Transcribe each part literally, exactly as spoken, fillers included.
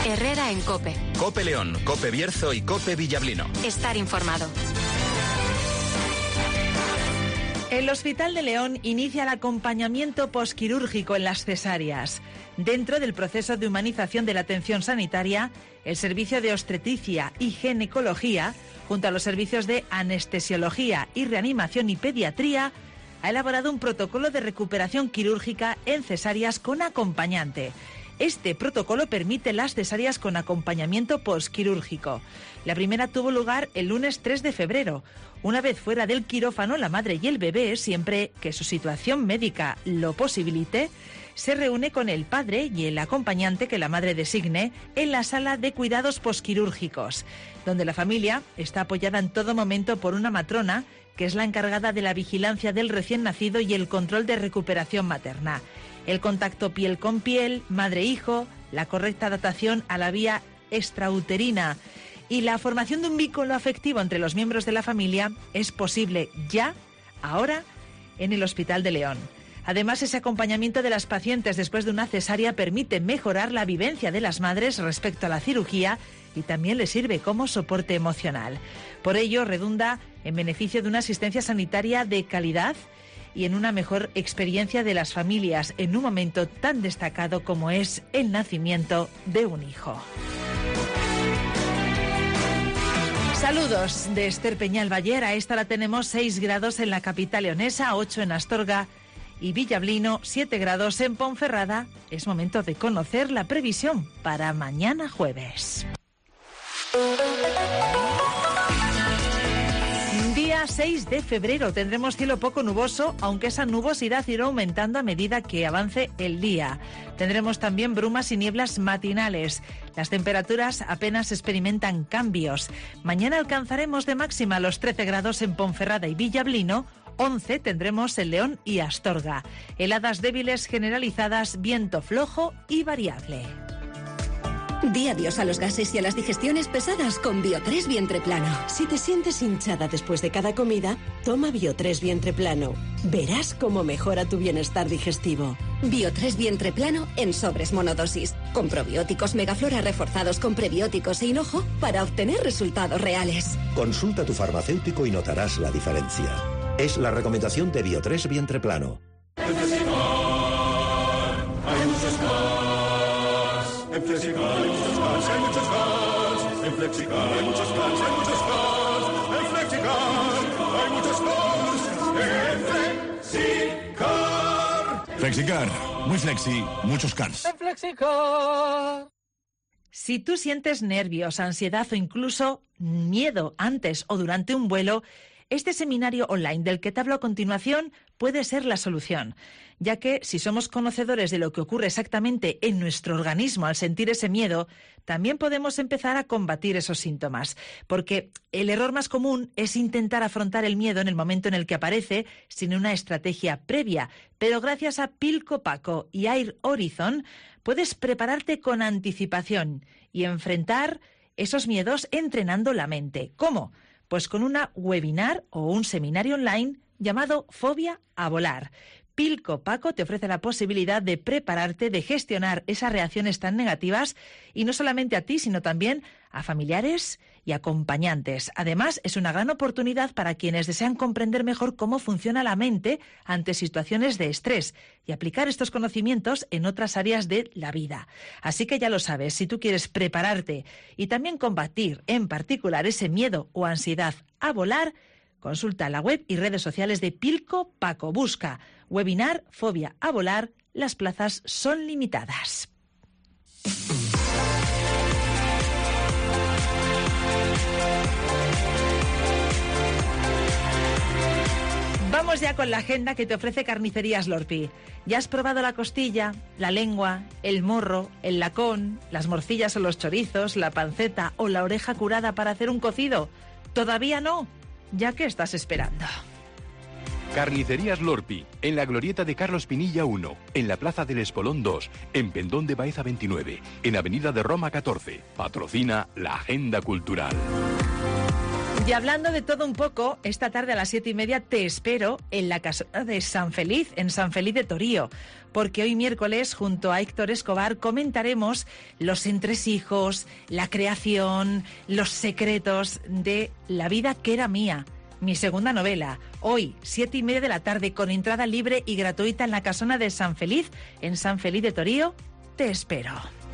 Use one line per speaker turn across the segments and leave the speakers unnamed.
Herrera en COPE.
COPE León, COPE Bierzo y COPE Villablino.
Estar informado.
El Hospital de León inicia el acompañamiento posquirúrgico en las cesáreas. Dentro del proceso de humanización de la atención sanitaria, el servicio de obstetricia y ginecología, junto a los servicios de anestesiología y reanimación y pediatría, ha elaborado un protocolo de recuperación quirúrgica en cesáreas con acompañante. Este protocolo permite las cesáreas con acompañamiento posquirúrgico. La primera tuvo lugar el lunes tres de febrero. Una vez fuera del quirófano, la madre y el bebé, siempre que su situación médica lo posibilite, se reúne con el padre y el acompañante que la madre designe en la sala de cuidados posquirúrgicos, donde la familia está apoyada en todo momento por una matrona, que es la encargada de la vigilancia del recién nacido y el control de recuperación materna. El contacto piel con piel, madre-hijo, la correcta adaptación a la vía extrauterina y la formación de un vínculo afectivo entre los miembros de la familia es posible ya, ahora, en el Hospital de León. Además, ese acompañamiento de las pacientes después de una cesárea permite mejorar la vivencia de las madres respecto a la cirugía y también les sirve como soporte emocional. Por ello, redunda en beneficio de una asistencia sanitaria de calidad y en una mejor experiencia de las familias en un momento tan destacado como es el nacimiento de un hijo. Saludos de Esther Peñalbayer. A esta hora tenemos seis grados en la capital leonesa, ocho en Astorga y Villablino, siete grados en Ponferrada. Es momento de conocer la previsión para mañana jueves. Día seis de febrero tendremos cielo poco nuboso, aunque esa nubosidad irá aumentando a medida que avance el día. Tendremos también brumas y nieblas matinales. Las temperaturas apenas experimentan cambios. Mañana alcanzaremos de máxima los trece grados en Ponferrada y Villablino, once tendremos en León y Astorga. Heladas débiles generalizadas, viento flojo y variable.
Di adiós a los gases y a las digestiones pesadas con Bio tres Vientre Plano.
Si te sientes hinchada después de cada comida, toma Bio tres Vientre Plano. Verás cómo mejora tu bienestar digestivo.
Bio tres Vientre Plano en sobres monodosis, con probióticos Megaflora reforzados con prebióticos e hinojo para obtener resultados reales.
Consulta a tu farmacéutico y notarás la diferencia. Es la recomendación de Bio tres Vientre Plano.
En Flexicar hay muchos más. En Flexicar hay muchos más, hay muchos más. En Flexicar hay muchos más, hay muchos más. En Flexicar hay muchos más. En Flexicar.
Flexicar, muy flexi, muchos cars.
En Flexicar. Si tú sientes nervios, ansiedad o incluso miedo antes o durante un vuelo, este seminario online del que te hablo a continuación puede ser la solución, ya que si somos conocedores de lo que ocurre exactamente en nuestro organismo al sentir ese miedo, también podemos empezar a combatir esos síntomas, porque el error más común es intentar afrontar el miedo en el momento en el que aparece sin una estrategia previa, pero gracias a Pilco Paco y Air Horizon puedes prepararte con anticipación y enfrentar esos miedos entrenando la mente. ¿Cómo? Pues con una webinar o un seminario online llamado Fobia a Volar. Pilco Paco te ofrece la posibilidad de prepararte, de gestionar esas reacciones tan negativas y no solamente a ti, sino también a familiares y acompañantes. Además, es una gran oportunidad para quienes desean comprender mejor cómo funciona la mente ante situaciones de estrés y aplicar estos conocimientos en otras áreas de la vida. Así que ya lo sabes, si tú quieres prepararte y también combatir en particular ese miedo o ansiedad a volar, consulta la web y redes sociales de Pilco Paco. Busca webinar Fobia a Volar. Las plazas son limitadas. Vamos ya con la agenda que te ofrece Carnicerías Lorpi. ¿Ya has probado la costilla, la lengua, el morro, el lacón, las morcillas o los chorizos, la panceta o la oreja curada para hacer un cocido? ¿Todavía no? ¿Ya qué estás esperando?
Carnicerías Lorpi, en la glorieta de Carlos Pinilla uno, en la Plaza del Espolón dos, en Pendón de Baeza veintinueve, en Avenida de Roma catorce. Patrocina la Agenda Cultural.
Y hablando de todo un poco, esta tarde a las siete y media te espero en la casona de San Feliz, en San Feliz de Torío, porque hoy miércoles, junto a Héctor Escobar, comentaremos los entresijos, la creación, los secretos de La vida que era mía, mi segunda novela. Hoy, siete y media de la tarde, con entrada libre y gratuita en la casona de San Feliz, en San Feliz de Torío. Te espero.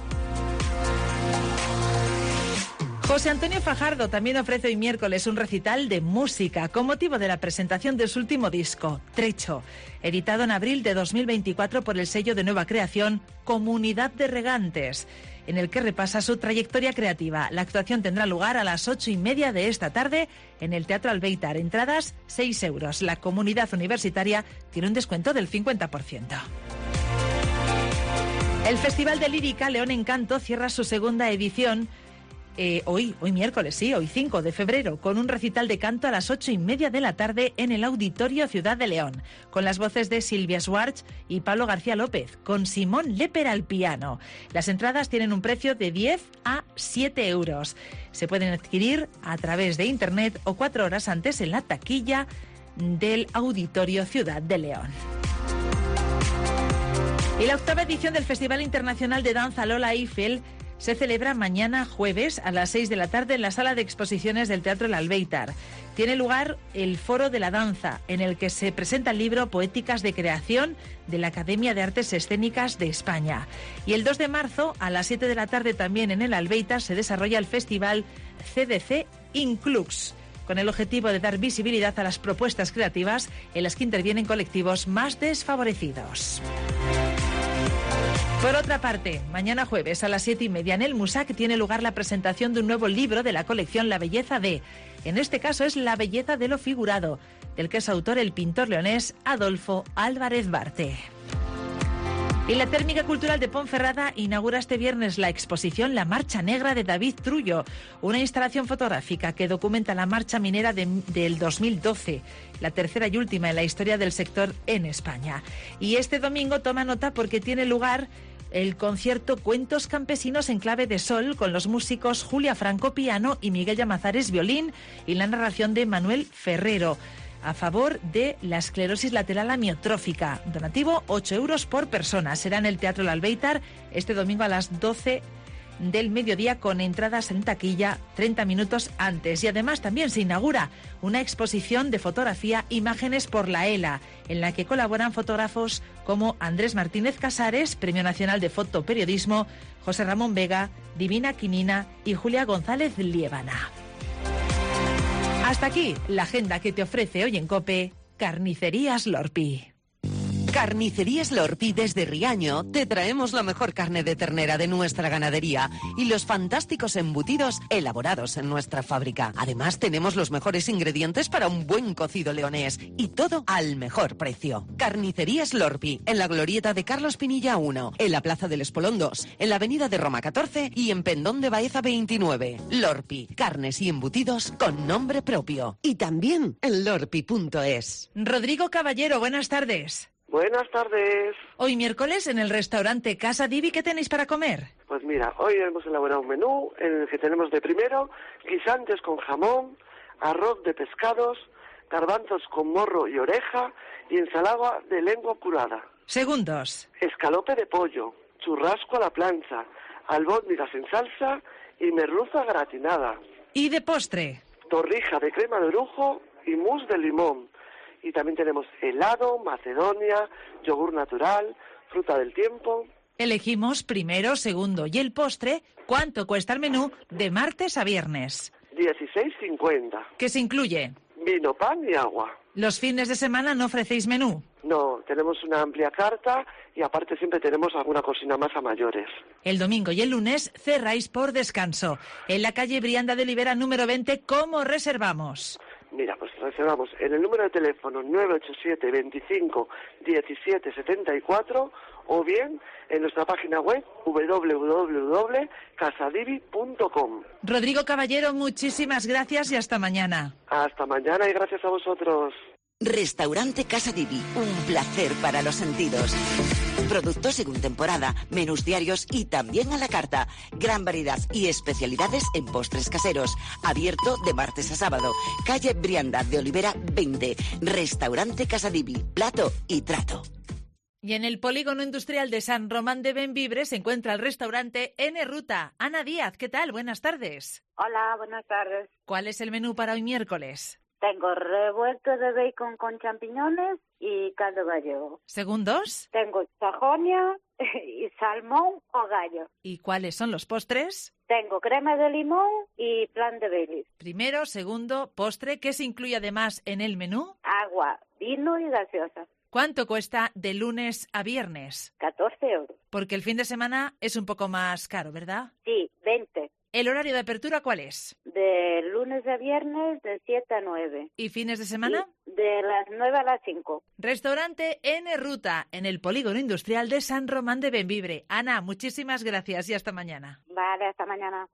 José Antonio Fajardo también ofrece hoy miércoles un recital de música con motivo de la presentación de su último disco, Trecho, editado en abril de dos mil veinticuatro por el sello de nueva creación Comunidad de Regantes, en el que repasa su trayectoria creativa. La actuación tendrá lugar a las ocho y media de esta tarde en el Teatro Albéitar. Entradas, seis euros. La comunidad universitaria tiene un descuento del cincuenta por ciento. El Festival de Lírica León Encanto cierra su segunda edición Eh, hoy, hoy miércoles, sí, hoy cinco de febrero, con un recital de canto a las ocho y media de la tarde en el Auditorio Ciudad de León, con las voces de Silvia Schwartz y Pablo García López, con Simón Leper al piano. Las entradas tienen un precio de diez a siete euros. Se pueden adquirir a través de internet o cuatro horas antes en la taquilla del Auditorio Ciudad de León. Y la octava edición del Festival Internacional de Danza Lola Eiffel se celebra mañana jueves a las seis de la tarde en la sala de exposiciones del Teatro El Albéitar. Tiene lugar el Foro de la Danza, en el que se presenta el libro Poéticas de Creación de la Academia de Artes Escénicas de España. Y el dos de marzo, a las siete de la tarde también en el Albéitar, se desarrolla el festival C D C Inclux, con el objetivo de dar visibilidad a las propuestas creativas en las que intervienen colectivos más desfavorecidos. Por otra parte, mañana jueves a las siete y media en el Musac tiene lugar la presentación de un nuevo libro de la colección La Belleza de. En este caso es La Belleza de lo Figurado, del que es autor el pintor leonés Adolfo Álvarez Barte. Y la Térmica Cultural de Ponferrada inaugura este viernes la exposición La Marcha Negra de David Trullo, una instalación fotográfica que documenta la marcha minera de, del dos mil doce, la tercera y última en la historia del sector en España. Y este domingo toma nota porque tiene lugar el concierto Cuentos Campesinos en clave de sol con los músicos Julia Franco piano y Miguel Llamazares violín y la narración de Manuel Ferrero, a favor de la esclerosis lateral amiotrófica. Donativo ocho euros por persona. Será en el Teatro El Albéitar este domingo a las doce del mediodía, con entradas en taquilla treinta minutos antes. Y además también se inaugura una exposición de fotografía Imágenes por la ELA, en la que colaboran fotógrafos como Andrés Martínez Casares, Premio Nacional de Fotoperiodismo, José Ramón Vega, Divina Quinina y Julia González Liébana. Hasta aquí la agenda que te ofrece hoy en COPE Carnicerías Lorpi.
Carnicerías Lorpi desde Riaño te traemos la mejor carne de ternera de nuestra ganadería y los fantásticos embutidos elaborados en nuestra fábrica. Además tenemos los mejores ingredientes para un buen cocido leonés y todo al mejor precio. Carnicerías Lorpi, en la glorieta de Carlos Pinilla uno, en la Plaza del Espolón dos, en la Avenida de Roma catorce y en Pendón de Baeza veintinueve. Lorpi, carnes y embutidos con nombre propio. Y también en lorpi punto es.
Rodrigo Caballero, buenas tardes.
Buenas tardes.
Hoy miércoles en el restaurante Casa Divi, ¿qué tenéis para comer?
Pues mira, hoy hemos elaborado un menú en el que tenemos de primero guisantes con jamón, arroz de pescados, garbanzos con morro y oreja y ensalada de lengua curada.
Segundos.
Escalope de pollo, churrasco a la plancha, albóndigas en salsa y merluza gratinada.
¿Y de postre?
Torrija de crema de orujo y mousse de limón. Y también tenemos helado, macedonia, yogur natural, fruta del tiempo.
Elegimos primero, segundo y el postre. ¿Cuánto cuesta el menú de martes a viernes?
dieciséis cincuenta.
¿Qué se incluye?
Vino, pan y agua.
¿Los fines de semana no ofrecéis menú?
No, tenemos una amplia carta y aparte siempre tenemos alguna cocina más a mayores.
El domingo y el lunes cerráis por descanso. En la calle Brianda de Olivera número veinte, ¿cómo reservamos?
Mira, pues reservamos en el número de teléfono nueve ocho siete, veinticinco, diecisiete, setenta y cuatro o bien en nuestra página web doble u doble u doble u punto casadivi punto com.
Rodrigo Caballero, muchísimas gracias y hasta mañana.
Hasta mañana y gracias a vosotros.
Restaurante Casa Divi, un placer para los sentidos.
Productos según temporada, menús diarios y también a la carta. Gran variedad y especialidades en postres caseros. Abierto de martes a sábado. Calle Brianda de Olivera veinte. Restaurante Casadivi. Plato y trato.
Y en el polígono industrial de San Román de Bembibre se encuentra el restaurante N Ruta. Ana Díaz, ¿qué tal? Buenas tardes.
Hola, buenas tardes.
¿Cuál es el menú para hoy miércoles?
Tengo revuelto de bacon con champiñones y caldo gallego.
¿Segundos?
Tengo sajonia y salmón o gallo.
¿Y cuáles son los postres?
Tengo crema de limón y flan de Baileys.
Primero, segundo, postre. ¿Qué se incluye además en el menú?
Agua, vino y gaseosa.
¿Cuánto cuesta de lunes a viernes?
catorce euros.
Porque el fin de semana es un poco más caro, ¿verdad?
Sí, veinte.
¿El horario de apertura cuál es?
De lunes a viernes de siete a nueve.
¿Y fines de semana?
Sí, de las nueve a las cinco.
Restaurante N Ruta, en el polígono industrial de San Román de Bembibre. Ana, muchísimas gracias y hasta mañana.
Vale, hasta mañana.